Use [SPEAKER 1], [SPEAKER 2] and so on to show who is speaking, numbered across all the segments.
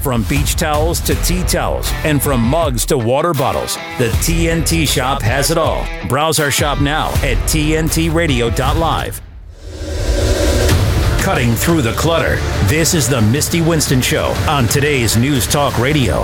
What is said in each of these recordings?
[SPEAKER 1] From beach towels to tea towels, and from mugs to water bottles, the TNT Shop has it all. Browse our shop now at tntradio.live. Cutting through the clutter, this is the Misty Winston Show on today's News Talk Radio,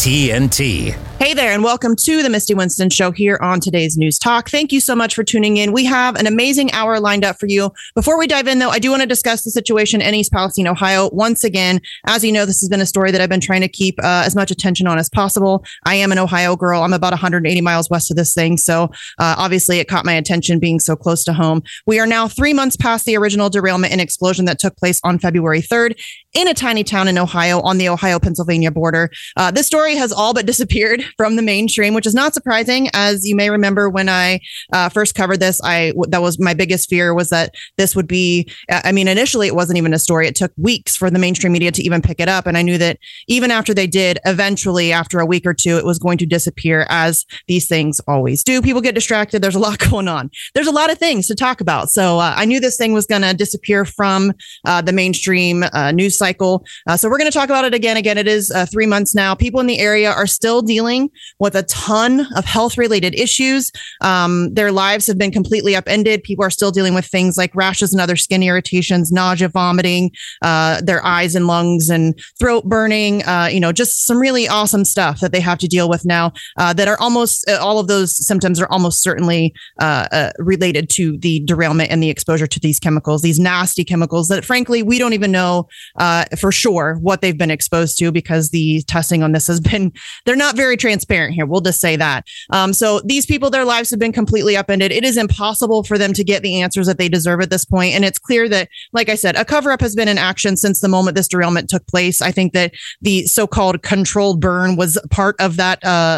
[SPEAKER 1] TNT.
[SPEAKER 2] Hey there, and welcome to the Misty Winston Show here on today's News Talk. Thank you so much for tuning in. We have an amazing hour lined up for you. Before we dive in, though, I do want to discuss the situation in East Palestine, Ohio. Once again, as you know, this has been a story that I've been trying to keep as much attention on as possible. I am an Ohio girl. I'm about 180 miles west of this thing, so obviously it caught my attention being so close to home. We are now 3 months past the original derailment and explosion that took place on February 3rd in a tiny town in Ohio on the Ohio-Pennsylvania border. This story has all but disappeared from the mainstream, which is not surprising. As you may remember, when I first covered this, that was my biggest fear, was that this would be, initially it wasn't even a story. It took weeks for the mainstream media to even pick it up. And I knew that even after they did, eventually after a week or two, it was going to disappear, as these things always do. People get distracted. There's a lot going on. There's a lot of things to talk about. So I knew this thing was going to disappear from the mainstream news cycle. So we're going to talk about it again. Again, it is 3 months now. People in the area are still dealing with a ton of health-related issues. Their lives have been completely upended. People are still dealing with things like rashes and other skin irritations, nausea, vomiting, their eyes and lungs and throat burning, just some really awesome stuff that they have to deal with now that are almost, all of those symptoms are almost certainly related to the derailment and the exposure to these chemicals, these nasty chemicals that, frankly, we don't even know for sure what they've been exposed to, because the testing on this has been, they're not very transparent here. We'll just say that. So these people, their lives have been completely upended. It is impossible for them to get the answers that they deserve at this point. And it's clear that, like I said, a cover-up has been in action since the moment this derailment took place. I think that the so-called controlled burn was part of that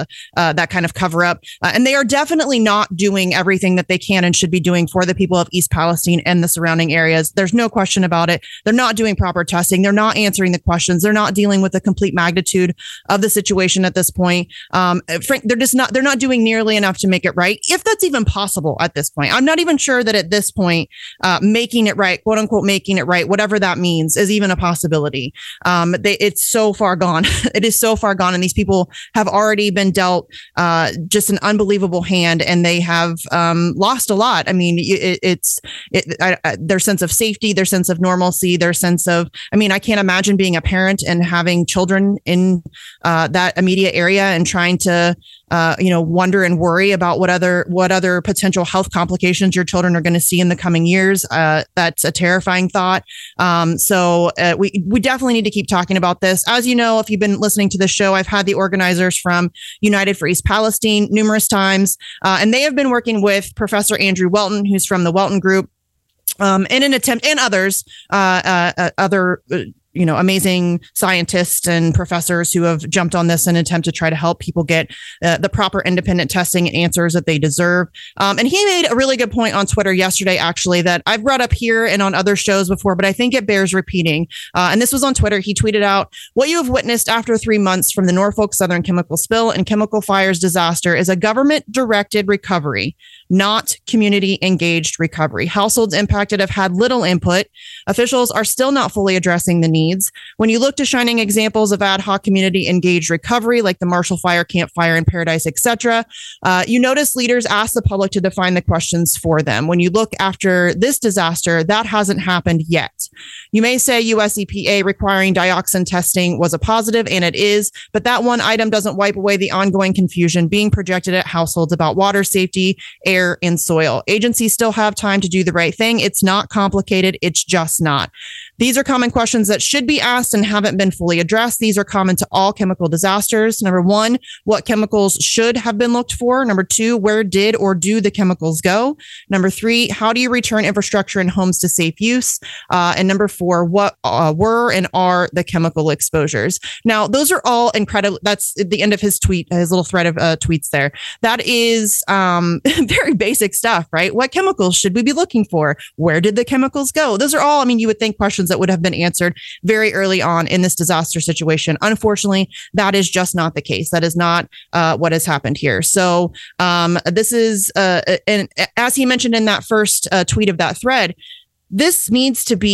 [SPEAKER 2] kind of cover-up. And they are definitely not doing everything that they can and should be doing for the people of East Palestine and the surrounding areas. There's no question about it. They're not doing proper testing. They're not answering the questions. They're not dealing with the complete magnitude of the situation at this point. They're not doing nearly enough to make it right, if that's even possible at this point. I'm not even sure that at this point, making it right, quote unquote, making it right, whatever that means, is even a possibility. It's so far gone. It is so far gone. And these people have already been dealt just an unbelievable hand, and they have lost a lot. I mean, their sense of safety, their sense of normalcy, their sense of, I can't imagine being a parent and having children in that immediate area and trying to wonder and worry about what other potential health complications your children are going to see in the coming years. That's a terrifying thought. So we definitely need to keep talking about this. As you know, if you've been listening to the show, I've had the organizers from United for East Palestine numerous times, and they have been working with Professor Andrew Welton, who's from the Welton Group, in an attempt, and others, other amazing scientists and professors who have jumped on this in an attempt to try to help people get the proper independent testing and answers that they deserve. And he made a really good point on Twitter yesterday, actually, that I've brought up here and on other shows before, but I think it bears repeating. And this was on Twitter. He tweeted out, "What you have witnessed after 3 months from the Norfolk Southern chemical spill and chemical fires disaster is a government-directed recovery, not community-engaged recovery. Households impacted have had little input. Officials are still not fully addressing the needs. When you look to shining examples of ad hoc community-engaged recovery, like the Marshall Fire, Camp Fire in Paradise, etc., you notice leaders ask the public to define the questions for them. When you look after this disaster, that hasn't happened yet. You may say US EPA requiring dioxin testing was a positive, and it is, but that one item doesn't wipe away the ongoing confusion being projected at households about water safety, air, and soil. Agencies still have time to do the right thing. It's not complicated. It's just not. These are common questions that should be asked and haven't been fully addressed. These are common to all chemical disasters. Number one, what chemicals should have been looked for? Number two, where did or do the chemicals go? Number three, how do you return infrastructure and homes to safe use? And number four, what were and are the chemical exposures? Now, those are all incredible. That's at the end of his tweet, his little thread of tweets there. That is very basic stuff, right? What chemicals should we be looking for? Where did the chemicals go? Those are all, you would think, questions that would have been answered very early on in this disaster situation. Unfortunately, that is just not the case. That is not what has happened here. So this is, and as he mentioned in that first tweet of that thread, this needs to be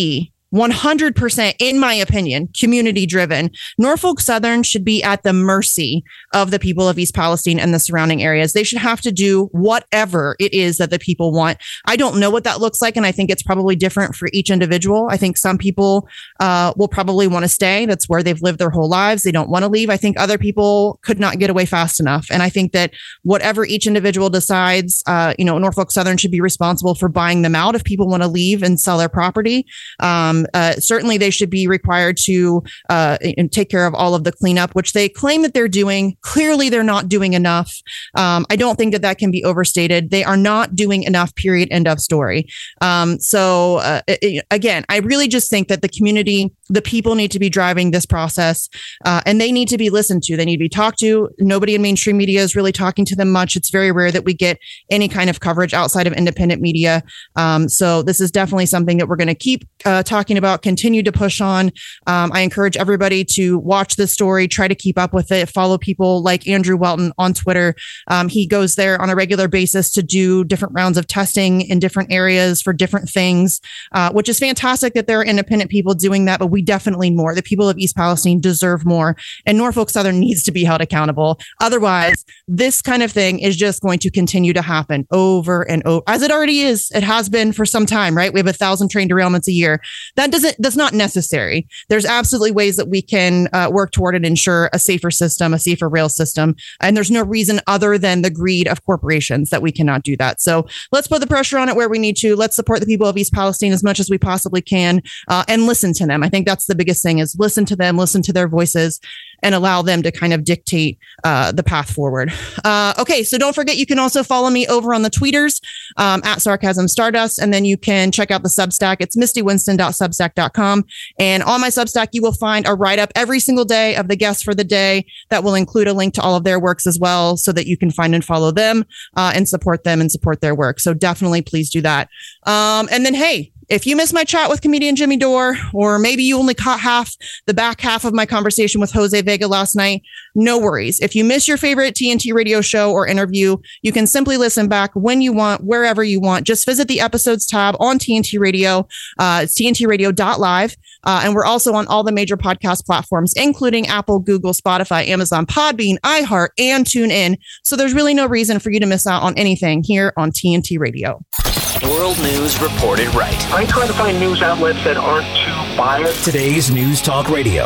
[SPEAKER 2] 100%, in my opinion, community driven. Norfolk Southern should be at the mercy of the people of East Palestine and the surrounding areas. They should have to do whatever it is that the people want. I don't know what that looks like, and I think it's probably different for each individual. I think some people will probably want to stay. That's where they've lived their whole lives. They don't want to leave. I think other people could not get away fast enough. And I think that whatever each individual decides, Norfolk Southern should be responsible for buying them out if people want to leave and sell their property. Certainly, they should be required to take care of all of the cleanup, which they claim that they're doing. Clearly, they're not doing enough. I don't think that can be overstated. They are not doing enough, period, end of story. Again, I really just think that the community, the people need to be driving this process, and they need to be listened to. They need to be talked to. Nobody in mainstream media is really talking to them much. It's very rare that we get any kind of coverage outside of independent media. So this is definitely something that we're going to keep talking about, continue to push on. I encourage everybody to watch this story, try to keep up with it, follow people like Andrew Welton on Twitter. He goes there on a regular basis to do different rounds of testing in different areas for different things, which is fantastic that there are independent people doing that, but we definitely need more. The people of East Palestine deserve more, and Norfolk Southern needs to be held accountable. Otherwise, this kind of thing is just going to continue to happen over and over, as it already is. It has been for some time, right? We have 1,000 train derailments a year. That's not necessary. There's absolutely ways that we can work toward and ensure a safer system, a safer rail system. And there's no reason other than the greed of corporations that we cannot do that. So let's put the pressure on it where we need to. Let's support the people of East Palestine as much as we possibly can, and listen to them. I think that's the biggest thing, is listen to them, listen to their voices, and allow them to kind of dictate the path forward. Okay, so don't forget, you can also follow me over on the tweeters at Sarcasm Stardust, and then you can check out the Substack. It's mistywinston.substack.com. And on my Substack, you will find a write-up every single day of the guests for the day that will include a link to all of their works as well, so that you can find and follow them and support them and support their work. So definitely please do that. And then, hey, if you missed my chat with comedian Jimmy Dore, or maybe you only caught the back half of my conversation with Jose Vega last night, no worries. If you miss your favorite TNT radio show or interview, you can simply listen back when you want, wherever you want. Just visit the episodes tab on TNT Radio. It's tntradio.live. And we're also on all the major podcast platforms, including Apple, Google, Spotify, Amazon, Podbean, iHeart, and TuneIn. So there's really no reason for you to miss out on anything here on TNT Radio.
[SPEAKER 1] World news reported right.
[SPEAKER 3] I try to find news outlets that aren't too biased.
[SPEAKER 1] Today's News Talk Radio,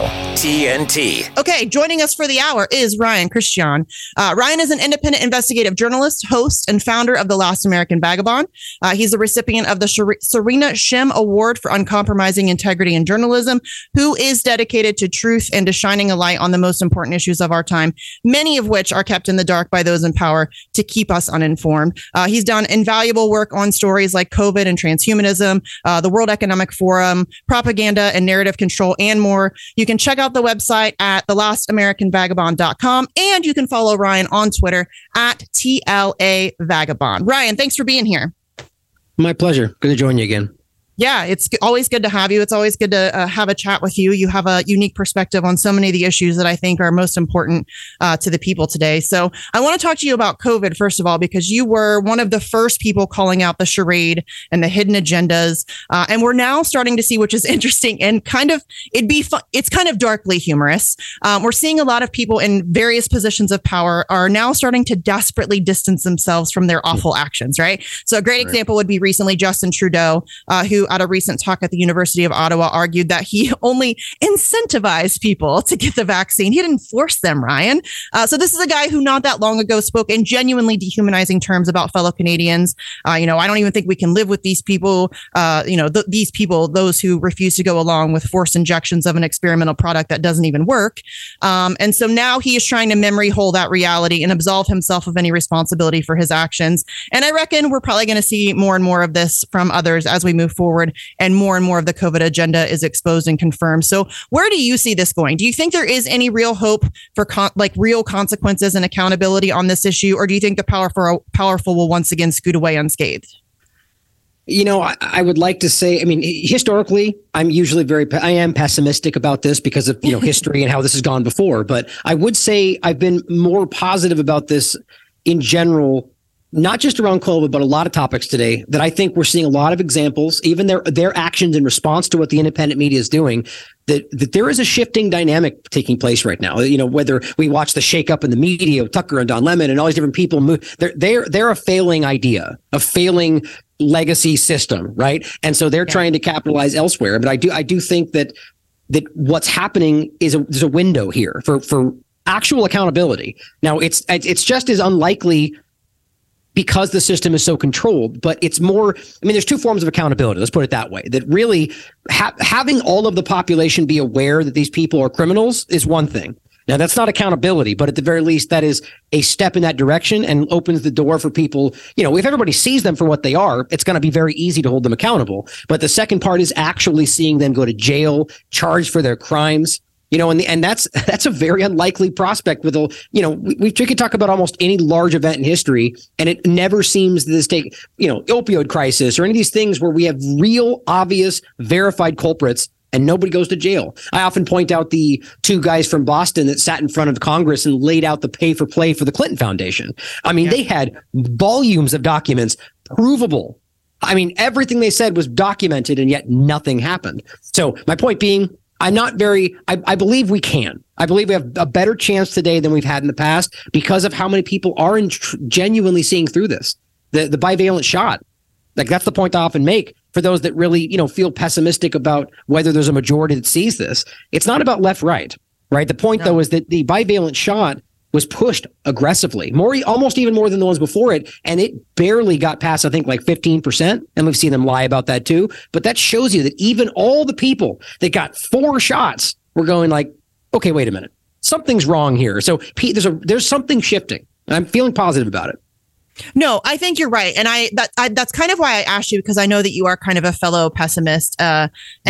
[SPEAKER 1] TNT.
[SPEAKER 2] Okay, joining us for the hour is Ryan Christian. Ryan is an independent investigative journalist, host, and founder of The Last American Vagabond. He's a recipient of the Serena Shim Award for Uncompromising Integrity in Journalism, who is dedicated to truth and to shining a light on the most important issues of our time, many of which are kept in the dark by those in power to keep us uninformed. He's done invaluable work on stories like COVID and transhumanism, the World Economic Forum, propaganda and narrative control, and more. You can check out the website at thelastamericanvagabond.com, and you can follow Ryan on Twitter at TLA Vagabond. Ryan, thanks for being here.
[SPEAKER 4] My pleasure. Good to join you again.
[SPEAKER 2] Yeah, it's always good to have you. It's always good to have a chat with you. You have a unique perspective on so many of the issues that I think are most important to the people today. So I want to talk to you about COVID, first of all, because you were one of the first people calling out the charade and the hidden agendas. And we're now starting to see, which is interesting and kind of, it's kind of darkly humorous. We're seeing a lot of people in various positions of power are now starting to desperately distance themselves from their awful actions, right? So a great example would be recently Justin Trudeau, who at a recent talk at the University of Ottawa argued that he only incentivized people to get the vaccine. He didn't force them, Ryan. So this is a guy who not that long ago spoke in genuinely dehumanizing terms about fellow Canadians. I don't even think we can live with these people, these people, those who refuse to go along with forced injections of an experimental product that doesn't even work. And so now he is trying to memory hole that reality and absolve himself of any responsibility for his actions. And I reckon we're probably going to see more and more of this from others as we move forward, and more of the COVID agenda is exposed and confirmed. So where do you see this going? Do you think there is any real hope for real consequences and accountability on this issue? Or do you think the powerful will once again scoot away unscathed?
[SPEAKER 4] I would like to say, historically, I'm usually I am pessimistic about this because of, history and how this has gone before. But I would say I've been more positive about this in general not just around COVID, but a lot of topics today that I think we're seeing a lot of examples, even their actions in response to what the independent media is doing, that there is a shifting dynamic taking place right now. Whether we watch the shakeup in the media of Tucker and Don Lemon and all these different people move, they're a failing idea, a failing legacy system, right? And so they're trying to capitalize elsewhere. But I do think that what's happening is there's a window here for actual accountability. Now it's just as unlikely because the system is so controlled, but it's more, there's two forms of accountability. Let's put it that way. That really having all of the population be aware that these people are criminals is one thing. Now, that's not accountability, but at the very least, that is a step in that direction and opens the door for people. If everybody sees them for what they are, it's going to be very easy to hold them accountable. But the second part is actually seeing them go to jail, charged for their crimes. And that's a very unlikely prospect with we could talk about almost any large event in history, and it never seems to this take, opioid crisis or any of these things where we have real, obvious, verified culprits and nobody goes to jail. I often point out the two guys from Boston that sat in front of Congress and laid out the pay for play for the Clinton Foundation. They had volumes of documents, provable. Everything they said was documented, and yet nothing happened. So my point being, I believe we can. I believe we have a better chance today than we've had in the past because of how many people are genuinely seeing through this. The bivalent shot. That's the point I often make for those that really, feel pessimistic about whether there's a majority that sees this. It's not about left-right, right? The point, though, is that the bivalent shot was pushed aggressively, almost even more than the ones before it, and it barely got past, I think, like 15%, and we've seen them lie about that too. But that shows you that even all the people that got 4 shots were going like, okay, wait a minute, something's wrong here. So there's something shifting. I'm feeling positive about it.
[SPEAKER 2] No, I think you're right. And that's kind of why I asked you, because I know that you are kind of a fellow pessimist. And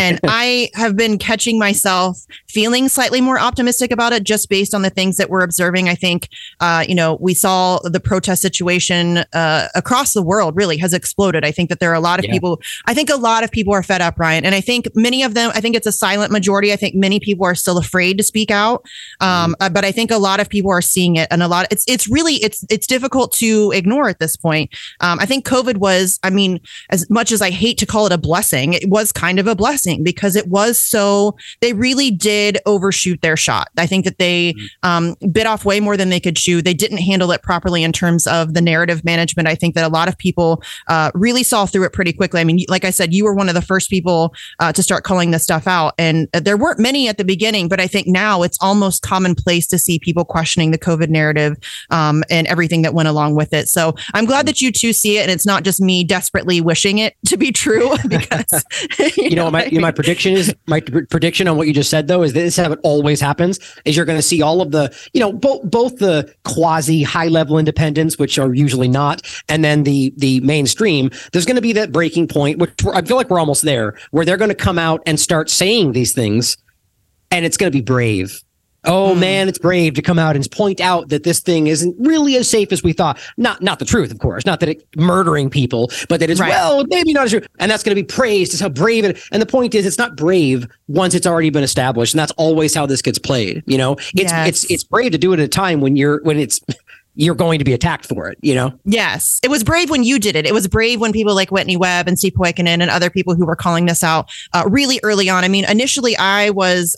[SPEAKER 2] I have been catching myself feeling slightly more optimistic about it just based on the things that we're observing. I think, we saw the protest situation across the world really has exploded. I think that there are a lot of people. I think a lot of people are fed up, Ryan. And I think many of them, I think it's a silent majority. I think many people are still afraid to speak out. But I think a lot of people are seeing it, and it's difficult to ignore at this point. I think COVID was, as much as I hate to call it a blessing, it was kind of a blessing because they really did overshoot their shot. I think that they bit off way more than they could chew. They didn't handle it properly in terms of the narrative management. I think that a lot of people really saw through it pretty quickly. Like I said, you were one of the first people to start calling this stuff out. And there weren't many at the beginning, but I think now it's almost commonplace to see people questioning the COVID narrative and everything that went along with it. So I'm glad that you two see it, and it's not just me desperately wishing it to be true. Because my prediction on what you just said, though, is that this is how it always happens. Is you're going to see all of the both the quasi high level independents, which are usually not, and then the mainstream. There's going to be that breaking point, which I feel like we're almost there, where they're going to come out and start saying these things, and it's going to be brave. Oh, man, it's brave to come out and point out that this thing isn't really as safe as we thought. Not the truth, of course. Not that it's murdering people, but that it's, maybe not as true. And that's going to be praised as how brave it is. And the point is, it's not brave once it's already been established. And that's always how this gets played. It's brave to do it at a time when you're going to be attacked for it, Yes. It was brave when you did it. It was brave when people like Whitney Webb and Steve Poikonen and other people who were calling this out really early on. Initially I was,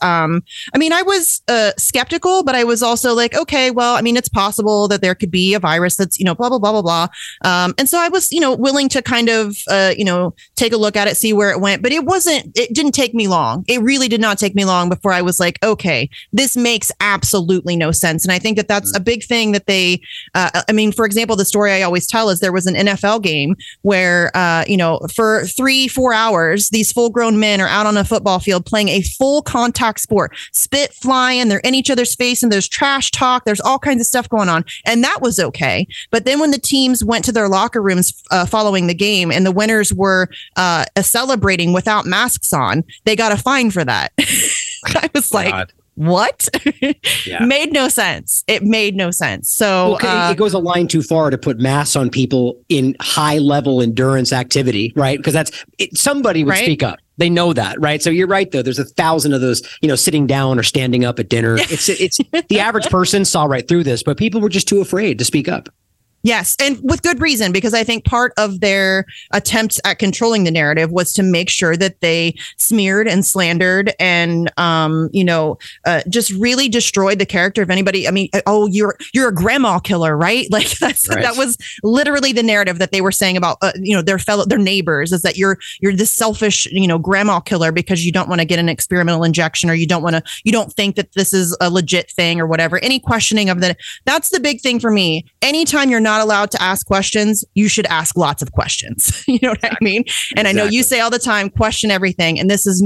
[SPEAKER 2] skeptical, but I was also like, okay, well, it's possible that there could be a virus that's, blah, blah, blah, blah, blah. And so I was, willing to kind of, take a look at it, see where it went, but it didn't take me long. It really did not take me long before I was like, okay, this makes absolutely no sense. And I think that that's a big thing that they, for example, the story I always tell is there was an NFL game where, for 3-4 hours, these full grown men are out on a football field playing a full contact sport, spit flying, they're in each other's face and there's trash talk. There's all kinds of stuff going on. And that was okay. But then when the teams went to their locker rooms following the game and the winners were celebrating without masks on, they got a fine for that. I was like, what? Made no sense. It made no sense. So
[SPEAKER 4] it goes a line too far to put masks on people in high level endurance activity, right? Because somebody would speak up. They know that, right? So you're right, though. There's 1,000 of those, sitting down or standing up at dinner. It's the average person saw right through this, but people were just too afraid to speak up.
[SPEAKER 2] Yes, and with good reason, because I think part of their attempts at controlling the narrative was to make sure that they smeared and slandered and, just really destroyed the character of anybody. I mean, oh, you're a grandma killer, right? Like that was literally the narrative that they were saying about, their neighbors, is that you're this selfish, grandma killer because you don't want to get an experimental injection, or you don't think that this is a legit thing or whatever. Any questioning of that's the big thing for me. Anytime you're not allowed to ask questions, you should ask lots of questions. You know what I mean? And I know you say all the time, question everything. And this is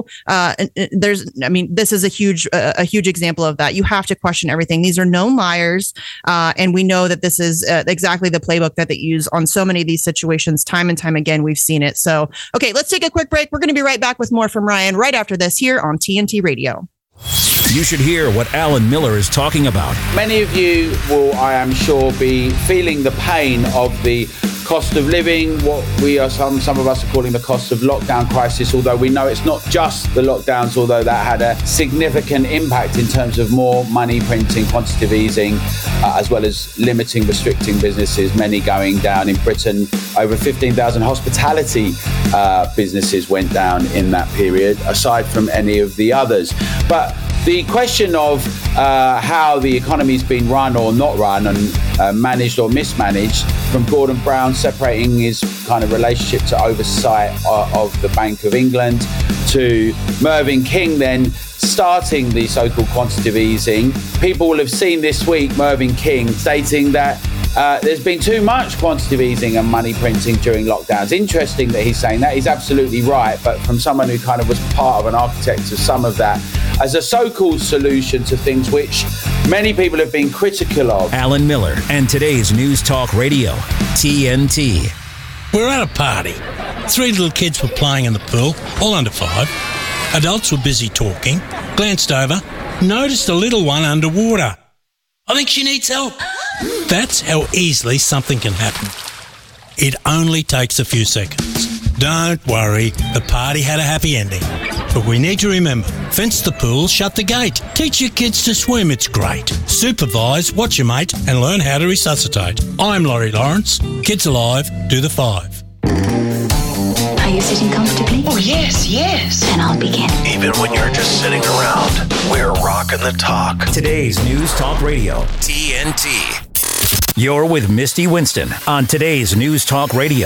[SPEAKER 2] this is a huge example of that. You have to question everything. These are known liars. And we know that this is exactly the playbook that they use on so many of these situations. Time and time again, we've seen it. So, okay, let's take a quick break. We're going to be right back with more from Ryan right after this here on TNT Radio.
[SPEAKER 1] You should hear what Alan Miller is talking about.
[SPEAKER 5] Many of you will, I am sure, be feeling the pain of the cost of living, what some of us are calling the cost of lockdown crisis, although we know it's not just the lockdowns, although that had a significant impact in terms of more money printing, quantitative easing, as well as limiting, restricting businesses, many going down. In Britain, over 15,000 hospitality businesses went down in that period, aside from any of the others. But the question of how the economy's been run or not run and managed or mismanaged, from Gordon Brown separating his kind of relationship to oversight of the Bank of England, to Mervyn King then starting the so-called quantitative easing. People will have seen this week Mervyn King stating that there's been too much quantitative easing and money printing during lockdowns. Interesting that he's saying that. He's absolutely right. But from someone who kind of was part of an architect of some of that as a so-called solution to things which many people have been critical of.
[SPEAKER 1] Alan Miller and today's News Talk Radio, TNT.
[SPEAKER 6] We're at a party. 3 little kids were playing in the pool, all under 5. Adults were busy talking, glanced over, noticed a little one underwater. I think she needs help. That's how easily something can happen. It only takes a few seconds. Don't worry, the party had a happy ending. But we need to remember, fence the pool, shut the gate. Teach your kids to swim, it's great. Supervise, watch your mate, and learn how to resuscitate. I'm Laurie Lawrence. Kids Alive, do the 5.
[SPEAKER 7] Are you sitting comfortably?
[SPEAKER 8] Oh, yes.
[SPEAKER 7] Then I'll begin.
[SPEAKER 8] Even when you're just sitting around, we're rocking the talk.
[SPEAKER 1] Today's News Talk Radio, TNT. You're with Misty Winston on today's News Talk Radio,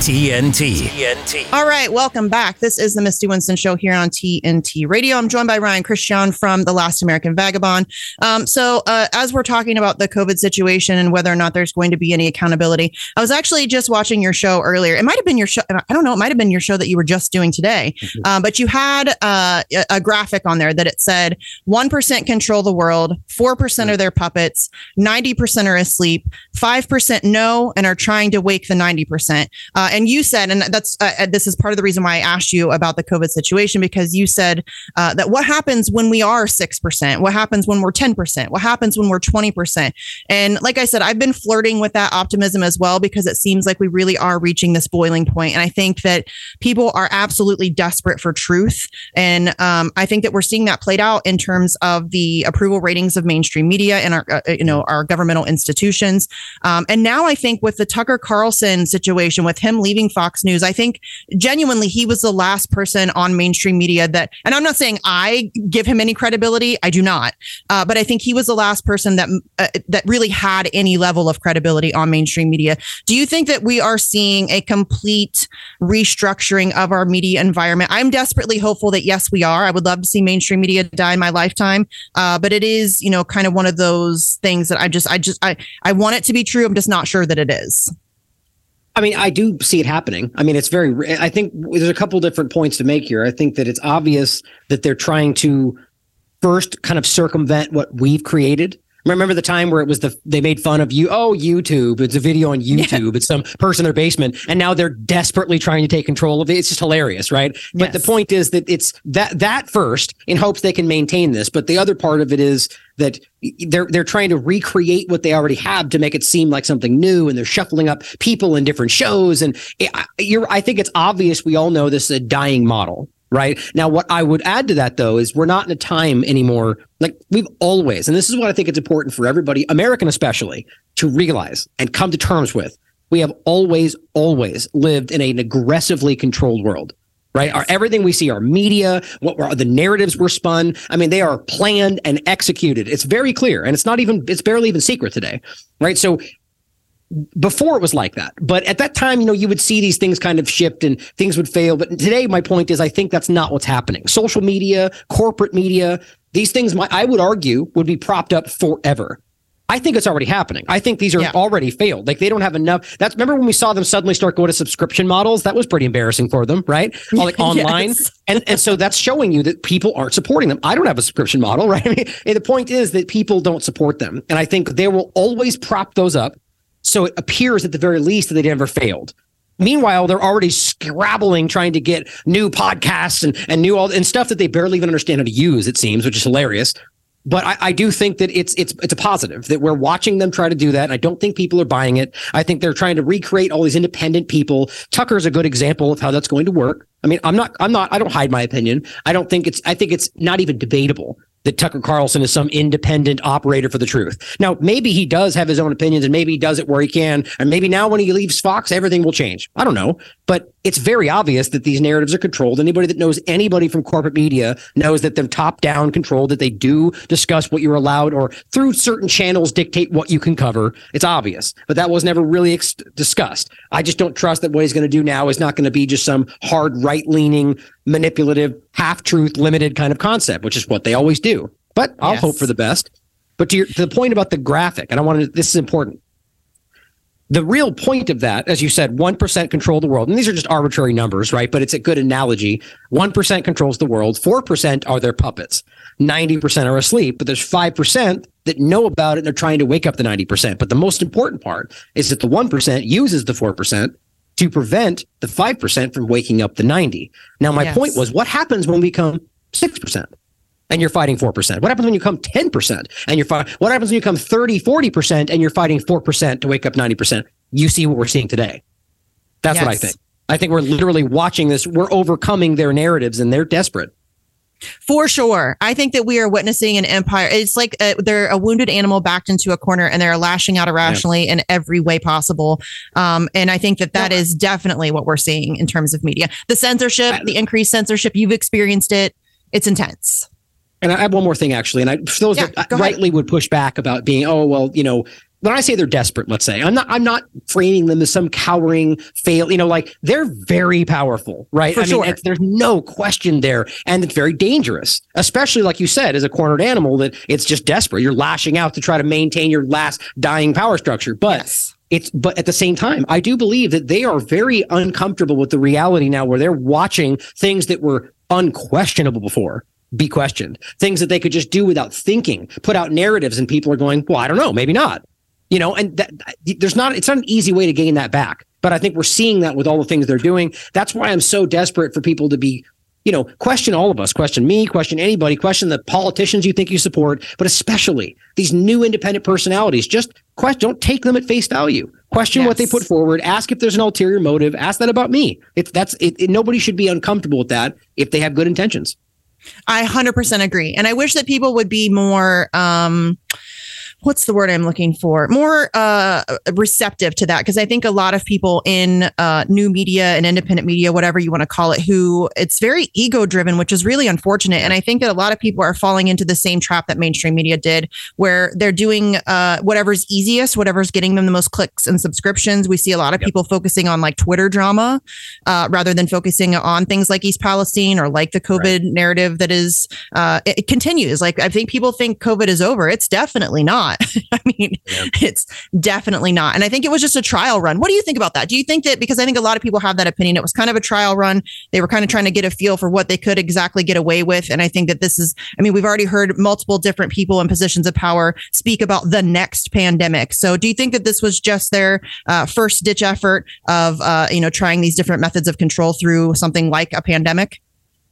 [SPEAKER 1] TNT.
[SPEAKER 2] All right, welcome back. This is the Misty Winston Show here on TNT Radio. I'm joined by Ryan Christian from The Last American Vagabond. So as we're talking about the COVID situation and whether or not there's going to be any accountability, I was actually just watching your show earlier. It might have been your show. I don't know. It might have been your show that you were just doing today. But you had a graphic on there that it said 1% control the world, 4% are their puppets, 90% are asleep, 5% know and are trying to wake the 90%. And you said, and that's this is part of the reason why I asked you about the COVID situation, because you said that what happens when we are 6%? What happens when we're 10%? What happens when we're 20%? And like I said, I've been flirting with that optimism as well, because it seems like we really are reaching this boiling point. And I think that people are absolutely desperate for truth. And I think that we're seeing that played out in terms of the approval ratings of mainstream media and our governmental institutions. And now I think with the Tucker Carlson situation, with him leaving Fox News, I think genuinely he was the last person on mainstream media that, and I'm not saying I give him any credibility, I do not, but I think he was the last person that really had any level of credibility on mainstream media. Do you think that we are seeing a complete restructuring of our media environment? I'm desperately hopeful that yes, we are. I would love to see mainstream media die in my lifetime, but it is, kind of one of those things that I want it to be true. I'm just not sure that it is.
[SPEAKER 4] I mean, I do see it happening. I mean, I think there's a couple different points to make here. I think that it's obvious that they're trying to first kind of circumvent what we've created. Remember the time where it was they made fun of YouTube. It's a video on YouTube. Yeah. It's some person in their basement. And now they're desperately trying to take control of it. It's just hilarious, right? Yes. But the point is that it's that first in hopes they can maintain this. But the other part of it is that they're trying to recreate what they already have to make it seem like something new. And they're shuffling up people in different shows. And I think it's obvious. We all know this is a dying model. right? Now, what I would add to that, though, is we're not in a time anymore. Like we've always, and this is what I think it's important for everybody, American especially, to realize and come to terms with. We have always lived in an aggressively controlled world, right? Everything we see, our media, the narratives were spun. I mean, they are planned and executed. It's very clear. And it's barely even secret today, right? So before it was like that. But at that time, you would see these things kind of shift and things would fail. But today, my point is, I think that's not what's happening. Social media, corporate media, these things, I would argue, would be propped up forever. I think it's already happening. I think these are already failed. Like they don't have enough. Remember when we saw them suddenly start going to subscription models? That was pretty embarrassing for them, right? Like online. Yes. And so that's showing you that people aren't supporting them. I don't have a subscription model, right? I mean, the point is that people don't support them. And I think they will always prop those up. So it appears at the very least that they never failed. Meanwhile, they're already scrabbling, trying to get new podcasts and new and stuff that they barely even understand how to use, it seems, which is hilarious. But I do think that it's a positive that we're watching them try to do that. And I don't think people are buying it. I think they're trying to recreate all these independent people. Tucker's a good example of how that's going to work. I mean, I don't hide my opinion. I think it's not even debatable that Tucker Carlson is some independent operator for the truth. Now, maybe he does have his own opinions and maybe he does it where he can. And maybe now when he leaves Fox, everything will change. I don't know. But it's very obvious that these narratives are controlled. Anybody that knows anybody from corporate media knows that they're top down controlled, that they do discuss what you're allowed or through certain channels dictate what you can cover. It's obvious. But that was never really discussed. I just don't trust that what he's going to do now is not going to be just some hard right-leaning, manipulative, half-truth, limited kind of concept, which is what they always do. But I'll hope for the best. But to the point about the graphic, and this is important. The real point of that, as you said, 1% control the world. And these are just arbitrary numbers, right? But it's a good analogy. 1% controls the world. 4% are their puppets. 90% are asleep. But there's 5% that know about it and are trying to wake up the 90%. But the most important part is that the 1% uses the 4% to prevent the 5% from waking up the 90. Now, my point was, what happens when we become 6%? And you're fighting 4%. What happens when you come 10% and you're fighting? What happens when you come 30, 40% and you're fighting 4% to wake up 90%? You see what we're seeing today. That's what I think. I think we're literally watching this. We're overcoming their narratives and they're desperate.
[SPEAKER 2] For sure. I think that we are witnessing an empire. It's like they're a wounded animal backed into a corner and they're lashing out irrationally in every way possible. And I think that is definitely what we're seeing in terms of media. The censorship, the increased censorship, you've experienced it. It's intense.
[SPEAKER 4] And I have one more thing, actually. And for those that rightly would push back about being, when I say they're desperate, let's say, I'm not framing them as some cowering fail, like they're very powerful, right?
[SPEAKER 2] For sure.
[SPEAKER 4] There's no question there. And it's very dangerous, especially like you said, as a cornered animal, that it's just desperate. You're lashing out to try to maintain your last dying power structure. But but at the same time, I do believe that they are very uncomfortable with the reality now where they're watching things that were unquestionable before be questioned, things that they could just do without thinking, put out narratives and people are going, well, I don't know, maybe not. And it's not an easy way to gain that back. But I think we're seeing that with all the things they're doing. That's why I'm so desperate for people to be, question all of us, question me, question anybody, question the politicians you think you support, but especially these new independent personalities. Just don't take them at face value. Question what they put forward. Ask if there's an ulterior motive. Ask that about me. Nobody should be uncomfortable with that if they have good intentions.
[SPEAKER 2] I 100% agree. And I wish that people would be more, what's the word I'm looking for? More receptive to that. Because I think a lot of people in new media and independent media, whatever you want to call it, who it's very ego driven, which is really unfortunate. And I think that a lot of people are falling into the same trap that mainstream media did, where they're doing whatever's easiest, whatever's getting them the most clicks and subscriptions. We see a lot of people focusing on like Twitter drama rather than focusing on things like East Palestine or like the COVID narrative that is, it continues. Like, I think people think COVID is over. It's definitely not. I mean, it's definitely not. And I think it was just a trial run. What do you think about that? Do you think that, because I think a lot of people have that opinion, it was kind of a trial run. They were kind of trying to get a feel for what they could exactly get away with. And I think that this is, we've already heard multiple different people in positions of power speak about the next pandemic. So do you think that this was just their first ditch effort of, trying these different methods of control through something like a pandemic?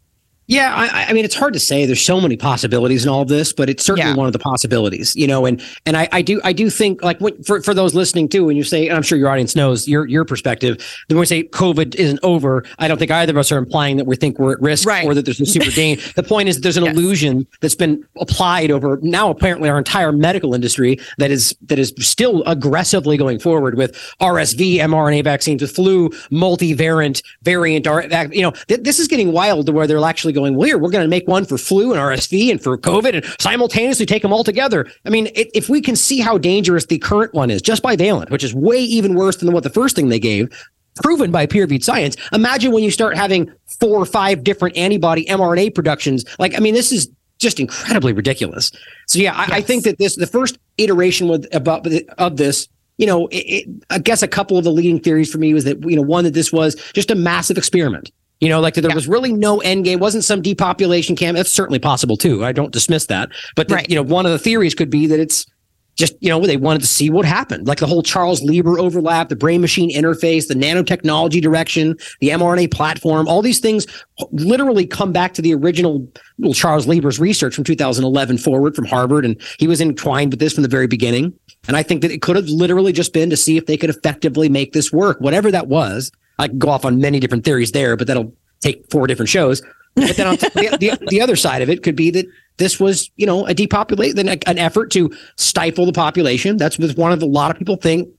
[SPEAKER 4] Yeah, I mean, it's hard to say. There's so many possibilities in all of this, but it's certainly one of the possibilities, you know. And I do think, like, for those listening too, when you say, and I'm sure your audience knows your perspective, when we say COVID isn't over, I don't think either of us are implying that we think we're at risk or that there's a super danger. The point is that there's an illusion that's been applied over now apparently our entire medical industry that is still aggressively going forward with RSV, mRNA vaccines, with flu, multivariant, variant, you know, this is getting wild to where they're actually going, we're going to make one for flu and RSV and for COVID and simultaneously take them all together. I mean, if we can see how dangerous the current one is, just bivalent, which is way even worse than what the first thing they gave, proven by peer-reviewed science, imagine when you start having 4 or 5 different antibody mRNA productions. Like, I mean, this is just incredibly ridiculous. So yeah, I think that the first iteration of this, you know, I guess a couple of the leading theories for me was that, you know, one, that this was just a massive experiment. You know, like that there was really no end game, wasn't some depopulation camp. That's certainly possible too. I don't dismiss that. But, you know, one of the theories could be that it's just, you know, they wanted to see what happened. Like the whole Charles Lieber overlap, the brain-machine interface, the nanotechnology direction, the mRNA platform, all these things literally come back to the original Charles Lieber's research from 2011 forward from Harvard. And he was entwined with this from the very beginning. And I think that it could have literally just been to see if they could effectively make this work, whatever that was. I can go off on many different theories there, but that'll take 4 different shows. But then on the other side of it could be that this was, you know, an effort to stifle the population. That's what a lot of people think.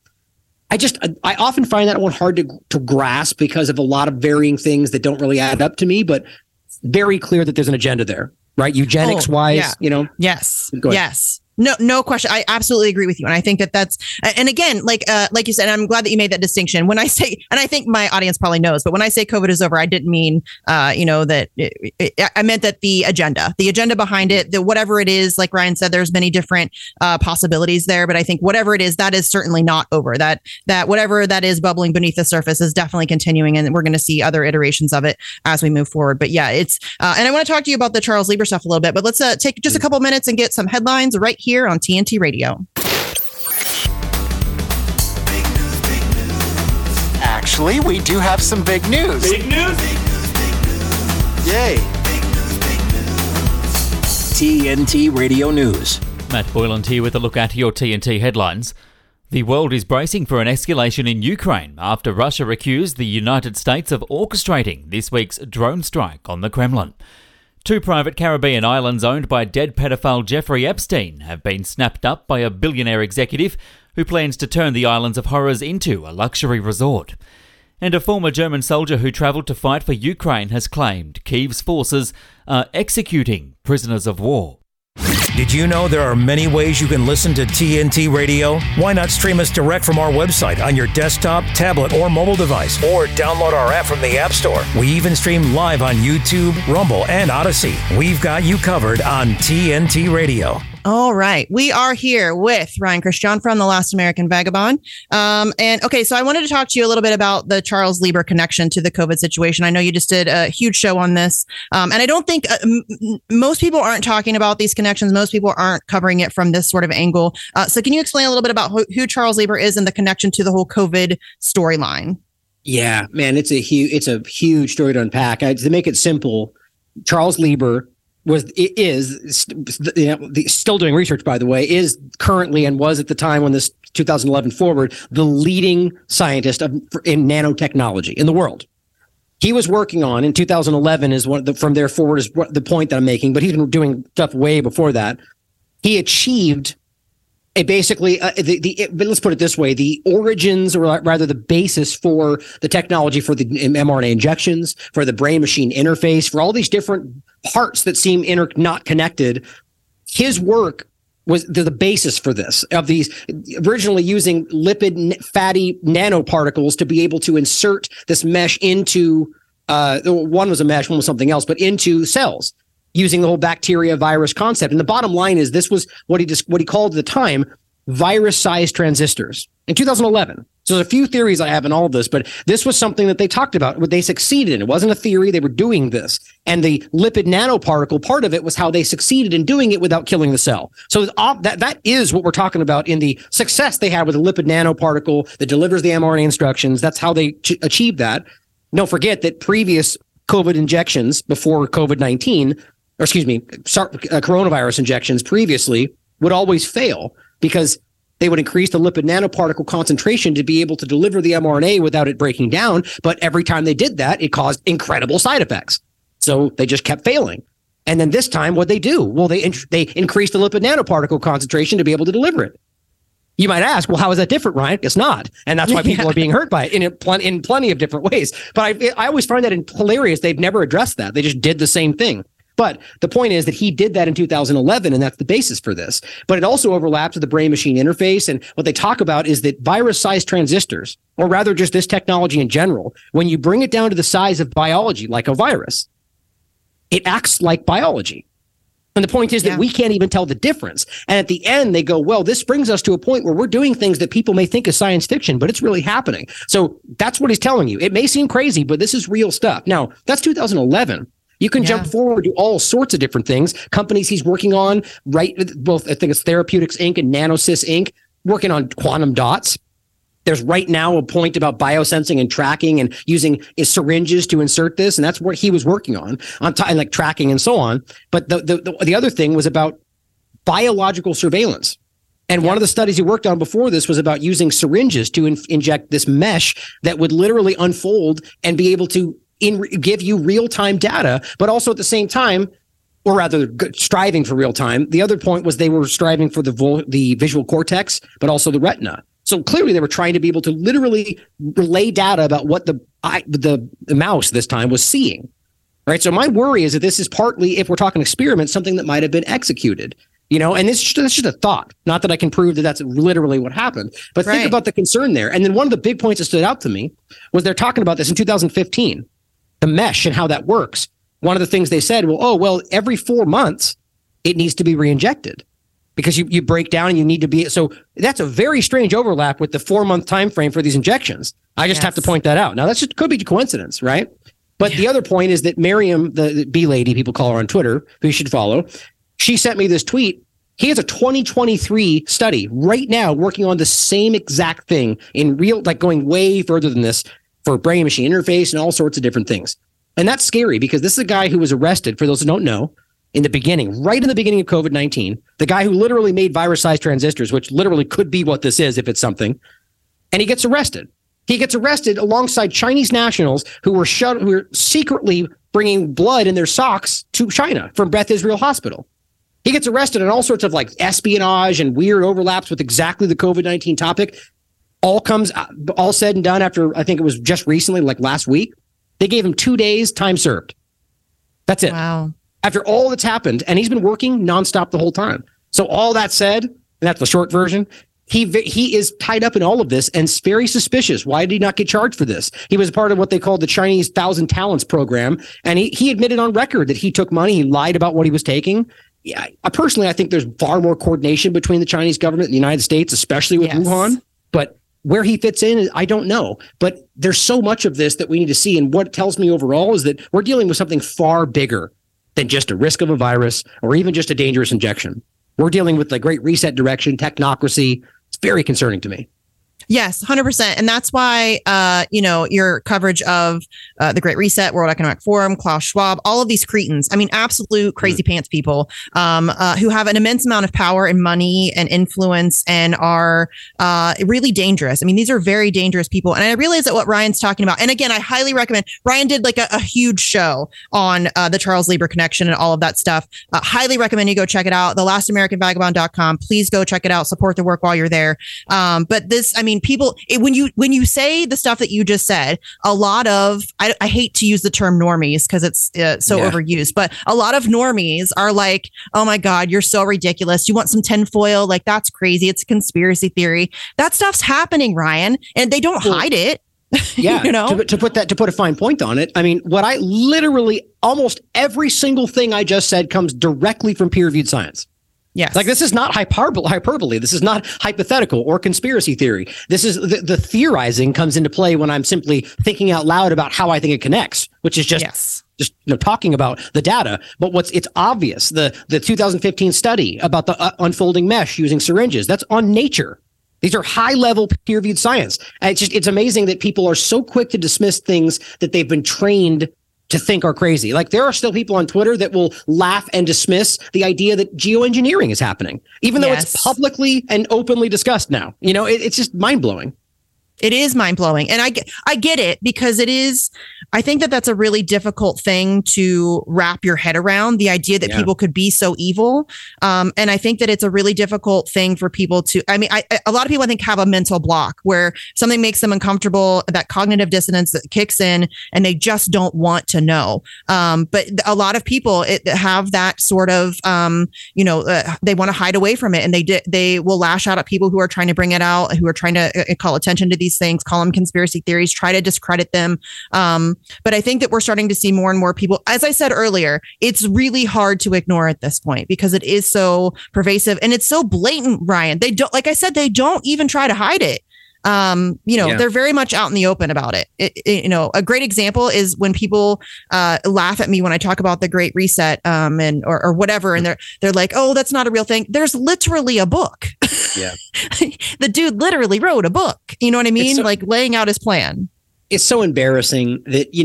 [SPEAKER 4] I often find that one hard to grasp because of a lot of varying things that don't really add up to me, but very clear that there's an agenda there, right? Eugenics wise, you know?
[SPEAKER 2] Yes. Yes. No question. I absolutely agree with you. And I think that's, and again, like you said, and I'm glad that you made that distinction. When I say, and I think my audience probably knows, but when I say COVID is over, I didn't mean, you know, that I meant that the agenda behind it, that whatever it is, like Ryan said, there's many different possibilities there, but I think whatever it is, that is certainly not over. That whatever that is bubbling beneath the surface is definitely continuing, and we're going to see other iterations of it as we move forward. But yeah, it's, and I want to talk to you about the Charles Lieber stuff a little bit, but let's take just a couple minutes and get some headlines right here on TNT Radio.
[SPEAKER 9] Actually, we do have some big news.
[SPEAKER 10] Big news?
[SPEAKER 9] Yay.
[SPEAKER 1] TNT Radio News.
[SPEAKER 11] Matt Boyland here with a look at your TNT headlines. The world is bracing for an escalation in Ukraine after Russia accused the United States of orchestrating this week's drone strike on the Kremlin. 2 private Caribbean islands owned by dead pedophile Jeffrey Epstein have been snapped up by a billionaire executive who plans to turn the Islands of Horrors into a luxury resort. And a former German soldier who travelled to fight for Ukraine has claimed Kyiv's forces are executing prisoners of war.
[SPEAKER 1] Did you know there are many ways you can listen to TNT Radio? Why not stream us direct from our website on your desktop, tablet, or mobile device? Or download our app from the App Store. We even stream live on YouTube, Rumble, and Odyssey. We've got you covered on TNT Radio.
[SPEAKER 2] All right. We are here with Ryan Christian from The Last American Vagabond. And okay, so I wanted to talk to you a little bit about the Charles Lieber connection to the COVID situation. I know you just did a huge show on this. And I don't think most people aren't talking about these connections. Most people aren't covering it from this sort of angle. So can you explain a little bit about who Charles Lieber is and the connection to the whole COVID storyline?
[SPEAKER 4] Yeah, man, it's a huge story to unpack. To make it simple, Charles Lieber is still doing research, by the way, is currently and was at the time when this 2011 forward, the leading scientist in nanotechnology in the world. He was working on in 2011 is from there forward is the point that I'm making, but he's been doing stuff way before that. He achieved basically but let's put it this way, the origins, or rather the basis for the technology for the mRNA injections, for the brain machine interface, for all these different parts that seem not connected. His work was the basis for this, of these originally using lipid fatty nanoparticles to be able to insert this mesh into one was a mesh, one was something else, but into cells, using the whole bacteria virus concept. And the bottom line is this was what he called at the time virus-sized transistors in 2011. So there's a few theories I have in all of this, but this was something that they talked about, what they succeeded in. It wasn't a theory. They were doing this. And the lipid nanoparticle part of it was how they succeeded in doing it without killing the cell. So that is what we're talking about in the success they had with the lipid nanoparticle that delivers the mRNA instructions. That's how they achieved that. Don't forget that previous COVID injections before COVID-19, or excuse me, coronavirus injections previously would always fail because they would increase the lipid nanoparticle concentration to be able to deliver the mRNA without it breaking down. But every time they did that, it caused incredible side effects. So they just kept failing. And then this time, what'd they do? Well, they increased the lipid nanoparticle concentration to be able to deliver it. You might ask, well, how is that different, Ryan? It's not. And that's why people are being hurt by it in plenty of different ways. But I always find that hilarious. They've never addressed that. They just did the same thing. But the point is that he did that in 2011, and that's the basis for this. But it also overlaps with the brain-machine interface. And what they talk about is that virus-sized transistors, or rather just this technology in general, when you bring it down to the size of biology, like a virus, it acts like biology. And the point is that we can't even tell the difference. And at the end, they go, well, this brings us to a point where we're doing things that people may think is science fiction, but it's really happening. So that's what he's telling you. It may seem crazy, but this is real stuff. Now, that's 2011. You can jump forward to all sorts of different things. Companies he's working on, right? Both, I think it's Therapeutics Inc. and Nanosys Inc., working on quantum dots. There's right now a point about biosensing and tracking and using syringes to insert this. And that's what he was working on like tracking and so on. But the other thing was about biological surveillance. And one of the studies he worked on before this was about using syringes to inject this mesh that would literally unfold and be able to give you real-time data, but also at the same time, or rather striving for real time. The other point was they were striving for the visual cortex, but also the retina. So clearly they were trying to be able to literally relay data about what the mouse this time was seeing. Right. So my worry is that this is partly, if we're talking experiments, something that might have been executed. And that's just a thought. Not that I can prove that that's literally what happened, but think about the concern there. And then one of the big points that stood out to me was they're talking about this in 2015, the mesh and how that works. One of the things they said, every 4 months, it needs to be re-injected because you break down and you need to be. So that's a very strange overlap with the 4-month time frame for these injections. I just have to point that out. Now, that just could be coincidence, right? But the other point is that Miriam, the B lady, people call her on Twitter, who you should follow, she sent me this tweet. He has a 2023 study right now working on the same exact thing in real, like going way further than this for brain machine interface and all sorts of different things. And that's scary because this is a guy who was arrested, for those who don't know, right in the beginning of COVID-19, the guy who literally made virus-sized transistors, which literally could be what this is if it's something, and he gets arrested. He gets arrested alongside Chinese nationals who were secretly bringing blood in their socks to China from Beth Israel Hospital. He gets arrested on all sorts of like espionage and weird overlaps with exactly the COVID-19 topic. All said and done after, I think it was just recently, like last week. They gave him 2 days time served. That's it.
[SPEAKER 2] Wow.
[SPEAKER 4] After all that's happened, and he's been working nonstop the whole time. So all that said, and that's the short version, he is tied up in all of this and is very suspicious. Why did he not get charged for this? He was part of what they called the Chinese 1,000 Talents program, and he admitted on record that he took money. He lied about what he was taking. Yeah, personally, I think there's far more coordination between the Chinese government and the United States, especially with Wuhan. But where he fits in, I don't know. But there's so much of this that we need to see. And what it tells me overall is that we're dealing with something far bigger than just a risk of a virus or even just a dangerous injection. We're dealing with the Great Reset direction, technocracy. It's very concerning to me.
[SPEAKER 2] Yes, 100%. And that's why, your coverage of the Great Reset, World Economic Forum, Klaus Schwab, all of these cretins, absolute crazy pants people who have an immense amount of power and money and influence and are really dangerous. These are very dangerous people. And I realize that what Ryan's talking about, and again, I highly recommend, Ryan did like a huge show on the Charles Lieber connection and all of that stuff. Highly recommend you go check it out. TheLastAmericanVagabond.com. Please go check it out. Support the work while you're there. But this, people, when you say the stuff that you just said, a lot of, I hate to use the term normies because it's so overused, but a lot of normies are like, oh my God, you're so ridiculous. You want some tinfoil? Like, that's crazy. It's a conspiracy theory. That stuff's happening, Ryan, and they don't hide it.
[SPEAKER 4] Yeah. To put a fine point on it. What I literally, almost every single thing I just said comes directly from peer-reviewed science.
[SPEAKER 2] Yes.
[SPEAKER 4] Like, this is not hyperbole. This is not hypothetical or conspiracy theory. This is the theorizing comes into play when I'm simply thinking out loud about how I think it connects, which is just talking about the data. But it's obvious. The 2015 study about the unfolding mesh using syringes, that's on Nature. These are high-level peer-reviewed science. And it's amazing that people are so quick to dismiss things that they've been trained to think are crazy. Like there are still people on Twitter that will laugh and dismiss the idea that geoengineering is happening, even though it's publicly and openly discussed now. You know, it's just mind blowing.
[SPEAKER 2] It is mind blowing. And I get it, because it is, I think that that's a really difficult thing to wrap your head around, the idea that people could be so evil. And I think that it's a really difficult thing for people to, I mean, a lot of people I think have a mental block where something makes them uncomfortable, that cognitive dissonance that kicks in, and they just don't want to know. But a lot of people have that sort of, they want to hide away from it, and they will lash out at people who are trying to bring it out, who are trying to call attention to these things, call them conspiracy theories, try to discredit them. But I think that we're starting to see more and more people. As I said earlier, it's really hard to ignore at this point because it is so pervasive and it's so blatant, Ryan. They don't, like I said, they don't even try to hide it. They're very much out in the open about it. A great example is when people laugh at me when I talk about the Great Reset or whatever, and they're like, "Oh, that's not a real thing." There's literally a book.
[SPEAKER 4] Yeah,
[SPEAKER 2] the dude literally wrote a book. You know what I mean? Like laying out his plan.
[SPEAKER 4] It's so embarrassing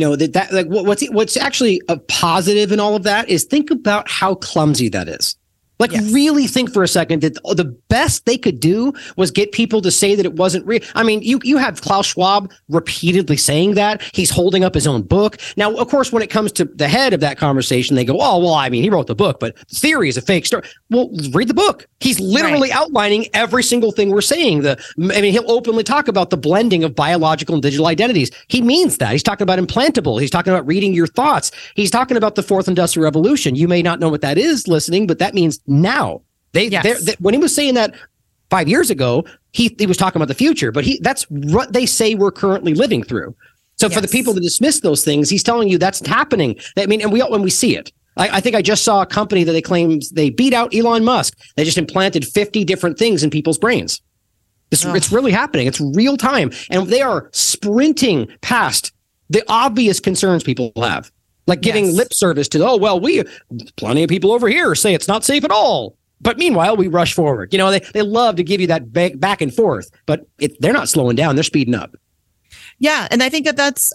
[SPEAKER 4] that what's actually a positive in all of that is think about how clumsy that is. Like, really think for a second that the best they could do was get people to say that it wasn't real. I mean, you have Klaus Schwab repeatedly saying that. He's holding up his own book. Now, of course, when it comes to the head of that conversation, they go, "Oh, well, I mean, he wrote the book, but the theory is a fake story." Well, read the book. He's literally outlining every single thing we're saying. He'll openly talk about the blending of biological and digital identities. He means that. He's talking about implantable. He's talking about reading your thoughts. He's talking about the fourth industrial revolution. You may not know what that is listening, but that means now. When he was saying that 5 years ago, he was talking about the future, but that's what they say we're currently living through. So for the people to dismiss those things, he's telling you that's happening. When we see it. I think I just saw a company that they claim they beat out Elon Musk. They just implanted 50 different things in people's brains. It's really happening. It's real time. And they are sprinting past the obvious concerns people have. Like giving lip service to, plenty of people over here say it's not safe at all. But meanwhile, we rush forward. You know, they love to give you that back and forth, but they're not slowing down. They're speeding up.
[SPEAKER 2] Yeah. And I think that's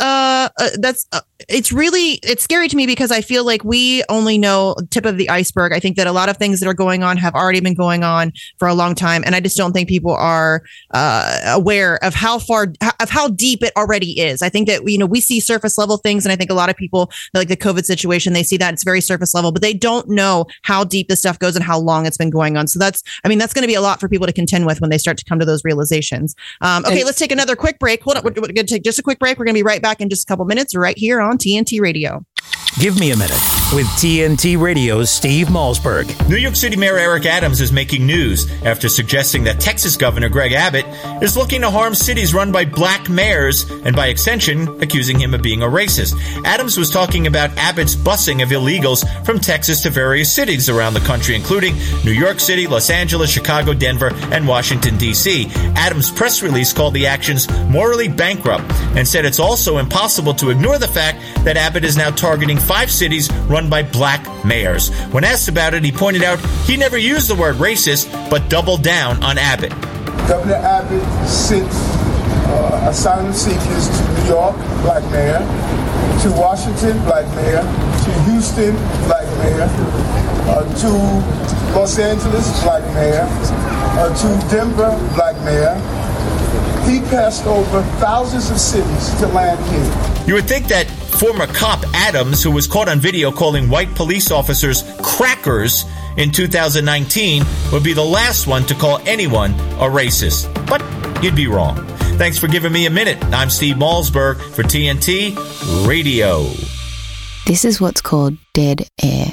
[SPEAKER 2] it's scary to me because I feel like we only know the tip of the iceberg. I think that a lot of things that are going on have already been going on for a long time. And I just don't think people are aware of how deep it already is. I think that, we see surface level things. And I think a lot of people, like the COVID situation, they see that it's very surface level, but they don't know how deep this stuff goes and how long it's been going on. So that's going to be a lot for people to contend with when they start to come to those realizations. Let's take another quick break. Hold on. We're going to take just a quick break. We're going to be right back in just a couple minutes right here on TNT Radio.
[SPEAKER 1] Give me a minute with TNT Radio's Steve Malzberg.
[SPEAKER 10] New York City Mayor Eric Adams is making news after suggesting that Texas Governor Greg Abbott is looking to harm cities run by black mayors and by extension accusing him of being a racist. Adams was talking about Abbott's busing of illegals from Texas to various cities around the country, including New York City, Los Angeles, Chicago, Denver, and Washington, D.C. Adams' press release called the actions morally bankrupt and said it's also impossible to ignore the fact that Abbott is now targeting 5 cities run by black mayors. When asked about it, he pointed out he never used the word racist, but doubled down on Abbott.
[SPEAKER 12] Governor Abbott sent asylum seekers to New York, black mayor, to Washington, black mayor, to Houston, black mayor, to Los Angeles, black mayor, to Denver, black mayor. He passed over thousands of cities to land here.
[SPEAKER 10] You would think that former cop Adams, who was caught on video calling white police officers crackers in 2019, would be the last one to call anyone a racist. But you'd be wrong. Thanks for giving me a minute. I'm Steve Malzberg for TNT Radio.
[SPEAKER 13] This is what's called dead air.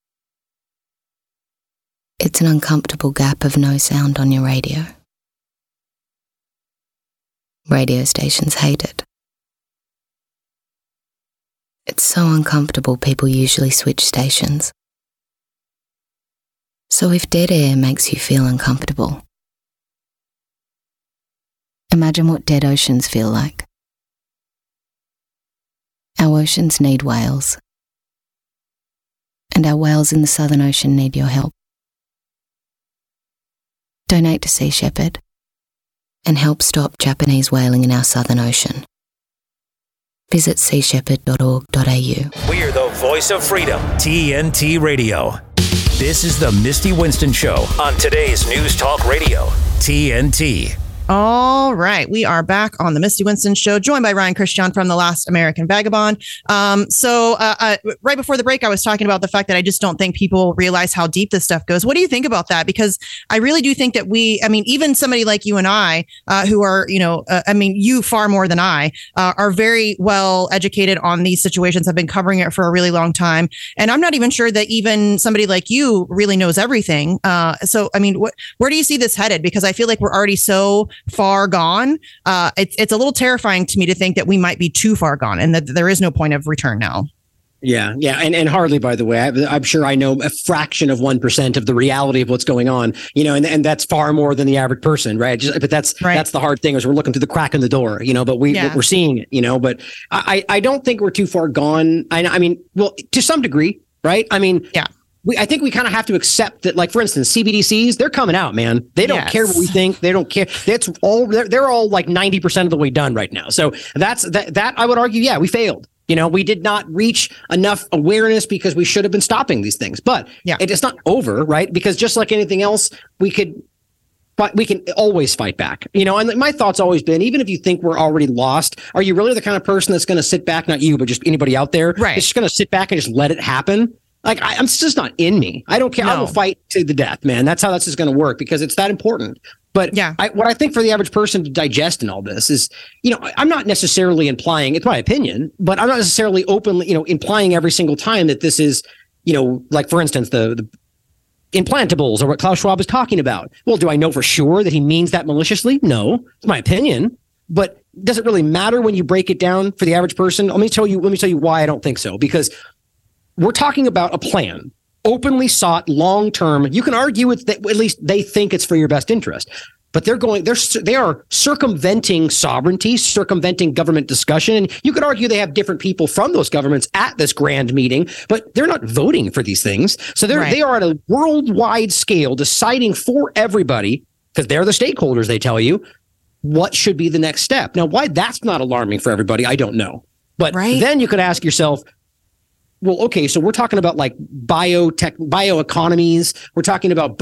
[SPEAKER 13] It's an uncomfortable gap of no sound on your radio. Radio stations hate it. It's so uncomfortable people usually switch stations. So if dead air makes you feel uncomfortable, imagine what dead oceans feel like. Our oceans need whales, and our whales in the Southern Ocean need your help. Donate to Sea Shepherd and help stop Japanese whaling in our Southern Ocean. visit seashepherd.org.au.
[SPEAKER 1] We're the voice of freedom, TNT Radio. This is the Misty Winston Show on today's News Talk Radio, TNT.
[SPEAKER 2] All right. We are back on the Misty Winston Show, joined by Ryan Christian from The Last American Vagabond. So right before the break, I was talking about the fact that I just don't think people realize how deep this stuff goes. What do you think about that? Because I really do think that even somebody like you and I, who are, you far more than I, are very well educated on these situations. I've been covering it for a really long time. And I'm not even sure that even somebody like you really knows everything. Where do you see this headed? Because I feel like we're already so far gone. It's a little terrifying to me to think that we might be too far gone and that there is no point of return now.
[SPEAKER 4] Yeah. And hardly, by the way, I'm sure I know a fraction of 1% of the reality of what's going on, and that's far more than the average person, right? But that's the hard thing is we're looking through the crack in the door, but we're seeing it, but I don't think we're too far gone. Well, to some degree, right? I think we kind of have to accept that, like, for instance, CBDCs, they're coming out, man. They don't care what we think. They don't care. That's all. They're all like 90% of the way done right now. So that I would argue, we failed. We did not reach enough awareness because we should have been stopping these things. But it's not over, right? Because just like anything else, we can always fight back. And my thought's always been, even if you think we're already lost, are you really the kind of person that's going to sit back, not you, but just anybody out there, right? It's just going to sit back and just let it happen? Like, I'm just not in me. I don't care. No. I will fight to the death, man. That's how this is going to work because it's that important. But what I think for the average person to digest in all this is, I'm not necessarily implying, it's my opinion, but I'm not necessarily openly, implying every single time that this is, like, for instance, the implantables or what Klaus Schwab is talking about. Well, do I know for sure that he means that maliciously? No, it's my opinion. But does it really matter when you break it down for the average person? Let me tell you why I don't think so. Because we're talking about a plan, openly sought, long-term. You can argue it's that at least they think it's for your best interest, but they are circumventing sovereignty, circumventing government discussion. And you could argue they have different people from those governments at this grand meeting, but they're not voting for these things. So they are at a worldwide scale deciding for everybody, because they're the stakeholders, they tell you, what should be the next step. Now, why that's not alarming for everybody, I don't know. But then you could ask yourself, well, okay, so we're talking about like bioeconomies. We're talking about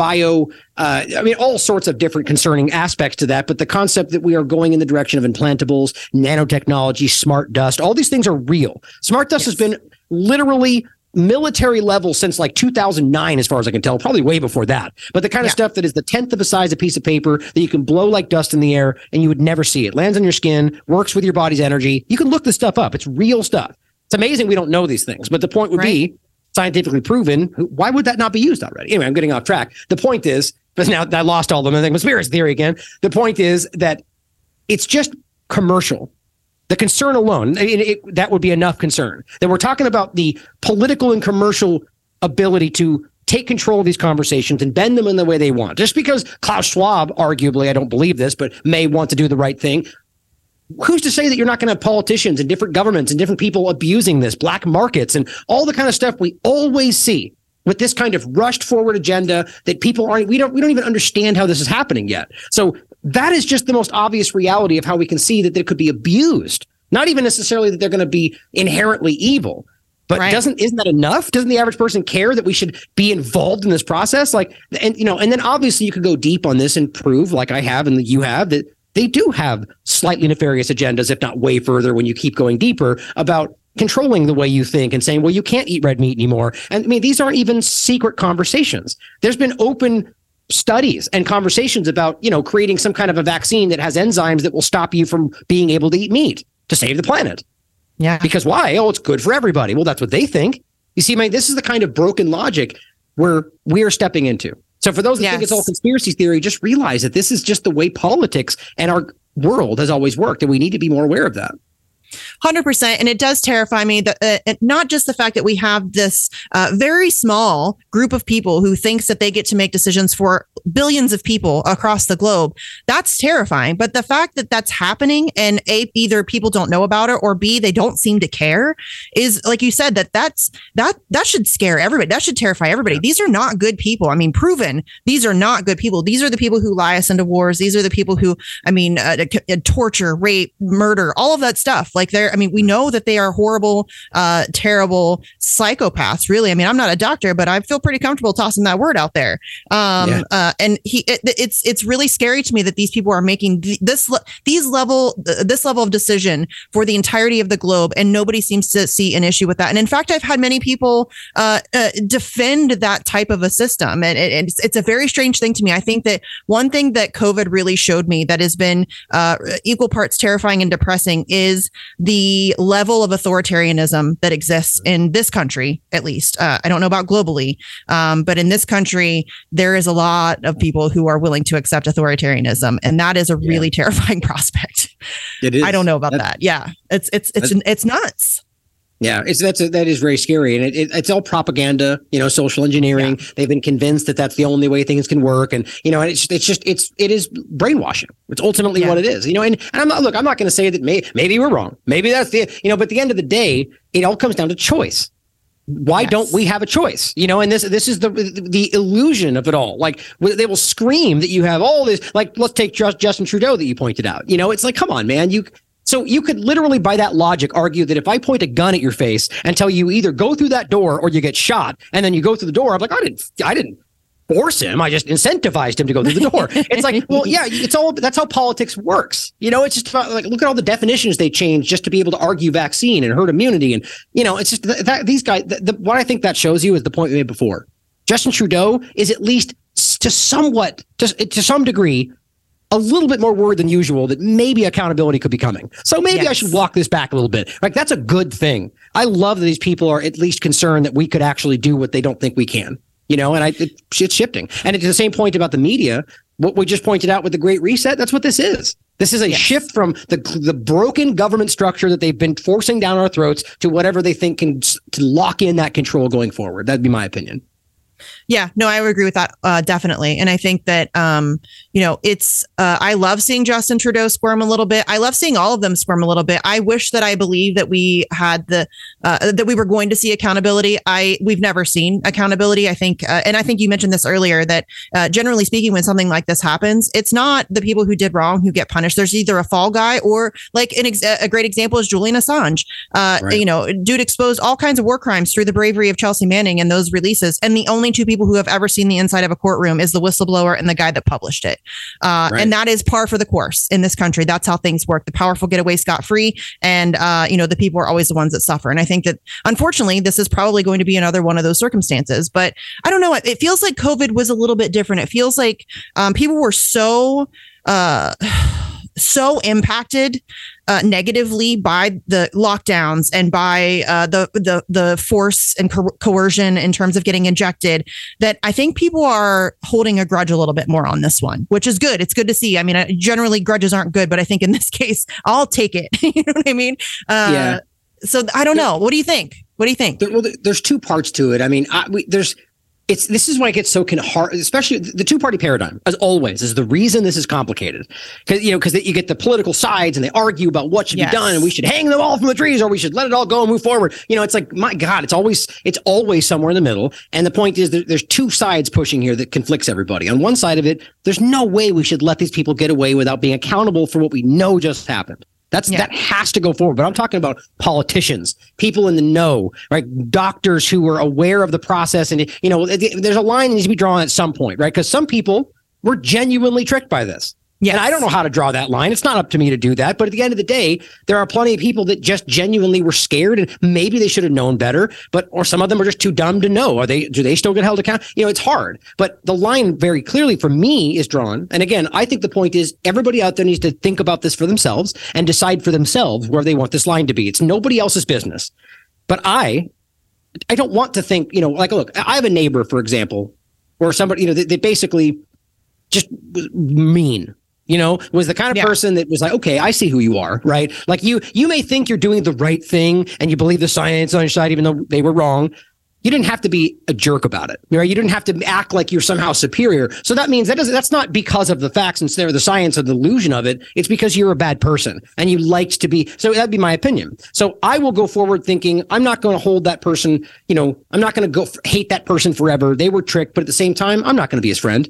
[SPEAKER 4] all sorts of different concerning aspects to that. But the concept that we are going in the direction of implantables, nanotechnology, smart dust, all these things are real. Smart dust has been literally military level since like 2009, as far as I can tell, probably way before that. But the kind of stuff that is the 10th of the size of a piece of paper that you can blow like dust in the air and you would never see it. Lands on your skin, works with your body's energy. You can look this stuff up. It's real stuff. It's amazing we don't know these things, but the point would be scientifically proven. Why would that not be used already? Anyway, I'm getting off track. The point is, but now I lost all of them. I think conspiracy theory again. The point is that it's just commercial. The concern alone, that would be enough concern. That we're talking about the political and commercial ability to take control of these conversations and bend them in the way they want. Just because Klaus Schwab, arguably, I don't believe this, but may want to do the right thing. Who's to say that you're not going to have politicians and different governments and different people abusing this, black markets and all the kind of stuff we always see with this kind of rushed forward agenda that people we don't even understand how this is happening yet. So that is just the most obvious reality of how we can see that they could be abused. Not even necessarily that they're going to be inherently evil, but isn't that enough? Doesn't the average person care that we should be involved in this process? And then obviously you could go deep on this and prove, like I have and you have, that they do have slightly nefarious agendas, if not way further, when you keep going deeper about controlling the way you think and saying, well, you can't eat red meat anymore. And these aren't even secret conversations. There's been open studies and conversations about, creating some kind of a vaccine that has enzymes that will stop you from being able to eat meat to save the planet. Yeah. Because why? Oh, it's good for everybody. Well, that's what they think. You see, this is the kind of broken logic where we're stepping into. So for those that think it's all conspiracy theory, just realize that this is just the way politics and our world has always worked, and we need to be more aware of that.
[SPEAKER 2] 100%. And it does terrify me that not just the fact that we have this very small group of people who thinks that they get to make decisions for billions of people across the globe. That's terrifying. But the fact that that's happening and either people don't know about it or B, they don't seem to care is, like you said, that should scare everybody. That should terrify everybody. Yeah. These are not good people. Proven. These are not good people. These are the people who lie us into wars. These are the people who, torture, rape, murder, all of that stuff. Like we know that they are horrible, terrible psychopaths, really. I mean, I'm not a doctor, but I feel pretty comfortable tossing that word out there. And it's really scary to me that these people are making this level of decision for the entirety of the globe, and nobody seems to see an issue with that. And in fact, I've had many people defend that type of a system, and it's a very strange thing to me. I think that one thing that COVID really showed me that has been equal parts terrifying and depressing is the level of authoritarianism that exists in this country, at least. I don't know about globally, but in this country, there is a lot of people who are willing to accept authoritarianism, and that is a really terrifying prospect.
[SPEAKER 4] It is.
[SPEAKER 2] I don't know about that. Yeah, it's nuts.
[SPEAKER 4] Yeah, that is very scary, and it's all propaganda, social engineering. Yeah. They've been convinced that that's the only way things can work, and it is brainwashing. It's ultimately what it is, And I'm not going to say that maybe we're wrong, maybe that's but at the end of the day, it all comes down to choice. Why don't we have a choice? And this is the illusion of it all. Like, they will scream that you have all this. Like, let's take Justin Trudeau that you pointed out. It's like, come on, man, So you could literally, by that logic, argue that if I point a gun at your face and tell you either go through that door or you get shot, and then you go through the door, I'm like, I didn't force him. I just incentivized him to go through the door. It's like, well, yeah, that's how politics works. It's just about, like, look at all the definitions they changed just to be able to argue vaccine and herd immunity. And, it's just that these guys, what I think that shows you is the point we made before. Justin Trudeau is at least to some degree, a little bit more worried than usual that maybe accountability could be coming. So maybe I should walk this back a little bit. Like, that's a good thing. I love that these people are at least concerned that we could actually do what they don't think we can, and it's shifting. And it's the same point about the media. What we just pointed out with the Great Reset, that's what this is. This is a shift from the broken government structure that they've been forcing down our throats to whatever they think can to lock in that control going forward. That'd be my opinion.
[SPEAKER 2] Yeah, no, I would agree with that. Definitely. And I think that, it's, I love seeing Justin Trudeau squirm a little bit. I love seeing all of them squirm a little bit. I wish that I believed that we had that we were going to see accountability. We've never seen accountability. I think, and I think you mentioned this earlier, that generally speaking, when something like this happens, it's not the people who did wrong who get punished. There's either a fall guy or, like, a great example is Julian Assange. Right. Dude exposed all kinds of war crimes through the bravery of Chelsea Manning and those releases. And the only two people who have ever seen the inside of a courtroom is the whistleblower and the guy that published it. And that is par for the course in this country. That's how things work. The powerful get away scot-free, and the people are always the ones that suffer. And I think that, unfortunately, this is probably going to be another one of those circumstances. But I don't know. It feels like COVID was a little bit different. It feels like people were so impacted negatively by the lockdowns and by the force and coercion in terms of getting injected, that I think people are holding a grudge a little bit more on this one, which is good. It's good to see. I mean, generally grudges aren't good, but I think in this case, I'll take it. You know what I mean? So I don't know. What do you think?
[SPEAKER 4] There's two parts to it. I mean, this is why it gets so hard, especially the two-party paradigm, as always, is the reason this is complicated. Because you get the political sides and they argue about what should be done, and we should hang them all from the trees, or we should let it all go and move forward. It's like, my God, it's always somewhere in the middle. And the point is there's two sides pushing here that conflicts everybody. On one side of it, there's no way we should let these people get away without being accountable for what we know just happened. That has to go forward. But I'm talking about politicians, people in the know, right? Doctors who are aware of the process. And, there's a line that needs to be drawn at some point, right? Because some people were genuinely tricked by this. Yes. And I don't know how to draw that line. It's not up to me to do that. But at the end of the day, there are plenty of people that just genuinely were scared, and maybe they should have known better, or some of them are just too dumb to know. Do they still get held accountable? It's hard. But the line very clearly for me is drawn. And again, I think the point is everybody out there needs to think about this for themselves and decide for themselves where they want this line to be. It's nobody else's business. But I don't want to think, look, I have a neighbor, for example, or somebody, they basically just was mean. Was the kind of person that was like, okay, I see who you are, right? Like you may think you're doing the right thing and you believe the science on your side, even though they were wrong. You didn't have to be a jerk about it, right? You didn't have to act like you're somehow superior. So that means that's not because of the facts and the science or the illusion of it. It's because you're a bad person and you liked to be. So that'd be my opinion. So I will go forward thinking I'm not going to hold that person, I'm not going to go hate that person forever. They were tricked, but at the same time, I'm not going to be his friend.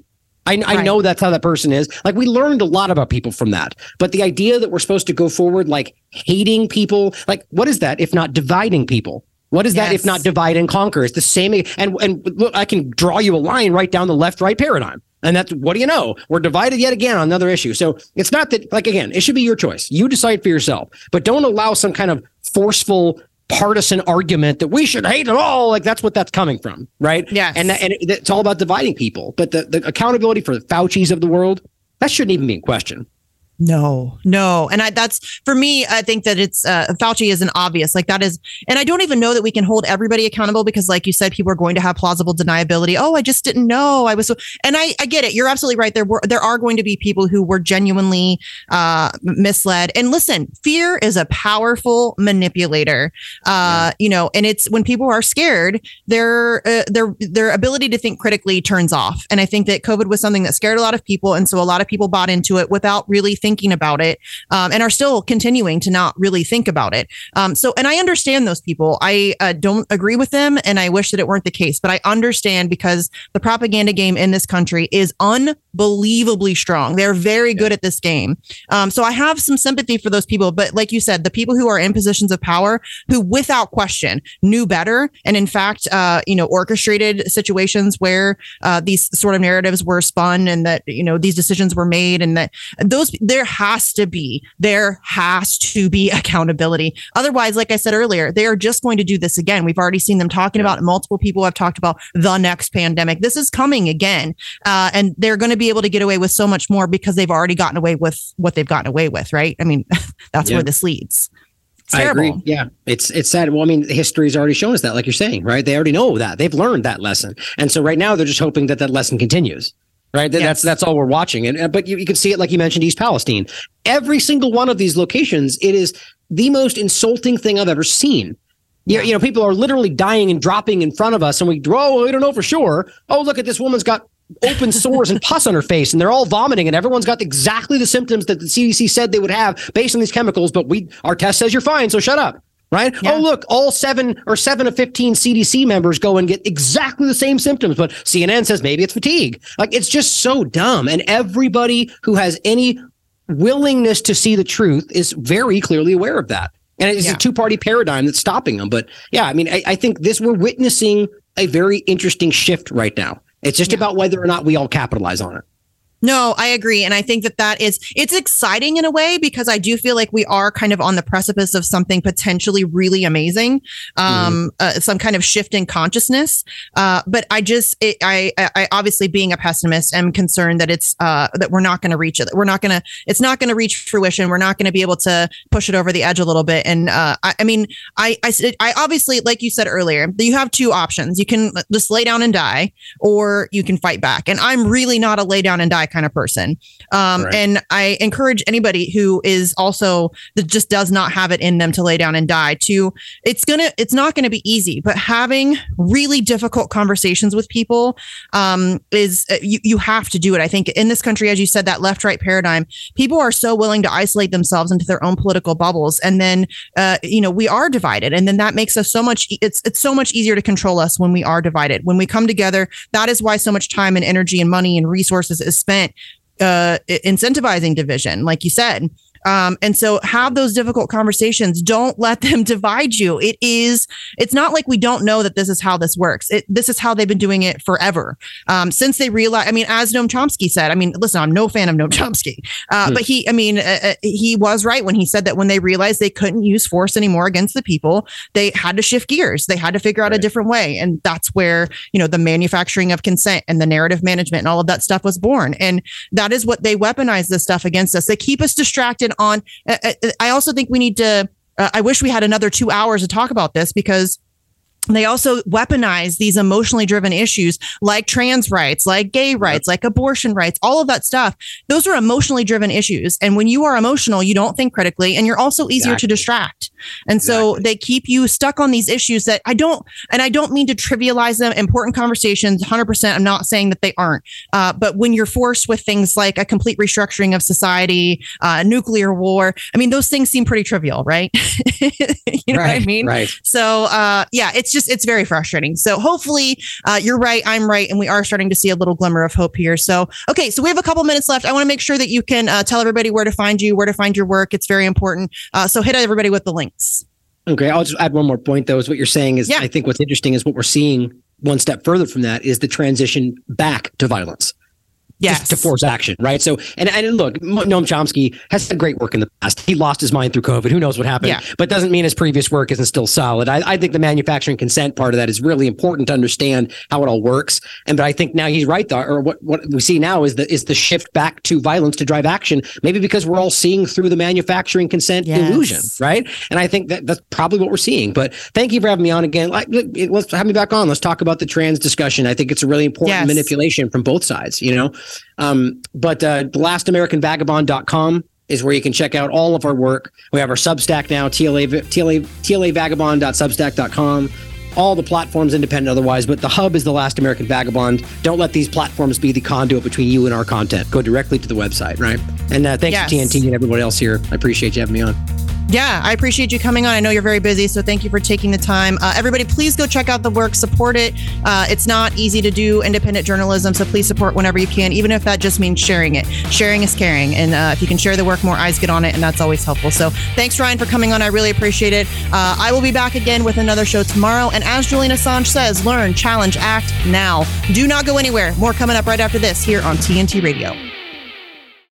[SPEAKER 4] I know that's how that person is. Like, we learned a lot about people from that. But the idea that we're supposed to go forward like hating people, like, what is that if not dividing people? What is that if not divide and conquer? It's the same. And look, I can draw you a line right down the left-right paradigm. And that's, what do you know? We're divided yet again on another issue. So it's not that, like, again, it should be your choice. You decide for yourself. But don't allow some kind of forceful partisan argument that we should hate it all. Like, that's what that's coming from, right?
[SPEAKER 2] Yeah.
[SPEAKER 4] And it's all about dividing people. But the accountability for the Fauci's of the world, that shouldn't even be in question.
[SPEAKER 2] No. And that's, for me, I think that it's, Fauci is an obvious, like, that is, and I don't even know that we can hold everybody accountable because, like you said, people are going to have plausible deniability. Oh, I just didn't know. And I get it. You're absolutely right. There are going to be people who were genuinely, misled. And listen, fear is a powerful manipulator. And it's when people are scared, their ability to think critically turns off. And I think that COVID was something that scared a lot of people. And so a lot of people bought into it without really thinking about it, and are still continuing to not really think about it. And I understand those people. I don't agree with them, and I wish that it weren't the case. But I understand because the propaganda game in this country is unbelievably strong. They're very good at this game. So I have some sympathy for those people. But like you said, the people who are in positions of power, who without question knew better, and in fact, orchestrated situations where these sort of narratives were spun, and that these decisions were made, and that there has to be accountability. Otherwise, like I said earlier, they are just going to do this again. We've already seen them talking about it. Multiple people have talked about the next pandemic. This is coming again. And they're going to be able to get away with so much more because they've already gotten away with what they've gotten away with, right? I mean, that's where this leads. It's terrible.
[SPEAKER 4] I agree. Yeah, it's sad. Well, I mean, history's already shown us that, like you're saying, right? They already know that. They've learned that lesson. And so right now they're just hoping that lesson continues. Right. Yes. That's all we're watching. But you can see it, like you mentioned, East Palestine. Every single one of these locations, it is the most insulting thing I've ever seen. Yeah. People are literally dying and dropping in front of us, and we don't know for sure. Oh, look at this woman's got open sores and pus on her face, and they're all vomiting, and everyone's got exactly the symptoms that the CDC said they would have based on these chemicals. But our test says you're fine, so shut up. Right. Yeah. Oh, look, all 7 of 15 CDC members go and get exactly the same symptoms. But CNN says maybe it's fatigue. Like, it's just so dumb. And everybody who has any willingness to see the truth is very clearly aware of that. And it's a two-party paradigm that's stopping them. But yeah, I mean, I think we're witnessing a very interesting shift right now. It's just about whether or not we all capitalize on it.
[SPEAKER 2] No, I agree. And I think it's exciting in a way, because I do feel like we are kind of on the precipice of something potentially really amazing, some kind of shift in consciousness. But I obviously, being a pessimist, am concerned that that we're not going to reach it. It's not going to reach fruition. We're not going to be able to push it over the edge a little bit. And I obviously, like you said earlier, you have two options. You can just lay down and die, or you can fight back. And I'm really not a lay down and die kind of person. Right. And I encourage anybody who is also that just does not have it in them to lay down and die it's not going to be easy, but having really difficult conversations with people is you have to do it. I think in this country, as you said, that left-right paradigm, people are so willing to isolate themselves into their own political bubbles. And then, we are divided. And then that makes us it's so much easier to control us when we are divided. When we come together, that is why so much time and energy and money and resources is spent incentivizing division, like you said. And so have those difficult conversations. Don't let them divide you. It's not like we don't know that this is how this works. This is how they've been doing it forever. Since they realized, as Noam Chomsky said, listen, I'm no fan of Noam Chomsky, but he was right when he said that when they realized they couldn't use force anymore against the people, they had to shift gears. They had to figure out a different way. And that's where, the manufacturing of consent and the narrative management and all of that stuff was born. And that is what they weaponize this stuff against us. They keep us distracted on. I also think we need to, I wish we had another 2 hours to talk about this, because they also weaponize these emotionally driven issues like trans rights, like gay rights, like abortion rights, all of that stuff. Those are emotionally driven issues. And when you are emotional, you don't think critically, and you're also easier to distract. And so they keep you stuck on these issues that I don't mean to trivialize them. Important conversations, 100%. I'm not saying that they aren't. But when you're forced with things like a complete restructuring of society, nuclear war, those things seem pretty trivial, right? You know what I mean?
[SPEAKER 4] Right.
[SPEAKER 2] So, it's it's very frustrating. So hopefully you're right, I'm right, and we are starting to see a little glimmer of hope here. So, okay, so we have a couple minutes left. I want to make sure that you can tell everybody where to find you, where to find your work. It's very important. So hit everybody with the links. Okay,
[SPEAKER 4] I'll just add one more point, though, is what you're saying is, I think what's interesting is what we're seeing one step further from that is the transition back to violence.
[SPEAKER 2] Yes.
[SPEAKER 4] Just to force action, right? So, and look, Noam Chomsky has had great work in the past. He lost his mind through COVID. Who knows what happened? Yeah. But doesn't mean his previous work isn't still solid. I think the manufacturing consent part of that is really important to understand how it all works. But I think now he's right, though, or what we see now is the shift back to violence to drive action, maybe because we're all seeing through the manufacturing consent illusion, right? And I think that's probably what we're seeing. But thank you for having me on again. Let's have me back on. Let's talk about the trans discussion. I think it's a really important manipulation from both sides, you know? But thelastamericanvagabond.com is where you can check out all of our work. We have our Substack now, tlavagabond.substack.com. All the platforms independent otherwise, but the hub is The Last American Vagabond. Don't let these platforms be the conduit between you and our content. Go directly to the website, right? And thanks to TNT and everybody else here. I appreciate you having me on.
[SPEAKER 2] Yeah, I appreciate you coming on. I know you're very busy, so thank you for taking the time. Everybody, please go check out the work, support it. It's not easy to do independent journalism, so please support whenever you can, even if that just means sharing it. Sharing is caring, and if you can share the work, more eyes get on it, and that's always helpful. So thanks, Ryan, for coming on. I really appreciate it. I will be back again with another show tomorrow, and as Julian Assange says, learn, challenge, act now. Do not go anywhere. More coming up right after this here on TNT Radio.